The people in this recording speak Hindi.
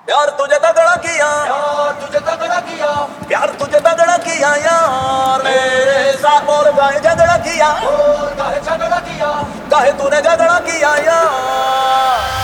प्यार तुझे तगड़ा किया, यार तुझे तगड़ा किया, प्यार तुझे तगड़ा किया यार, मेरे साथ और गाए झगड़ा किया, और काहे झगड़ा किया, काहे तूने झगड़ा किया यार।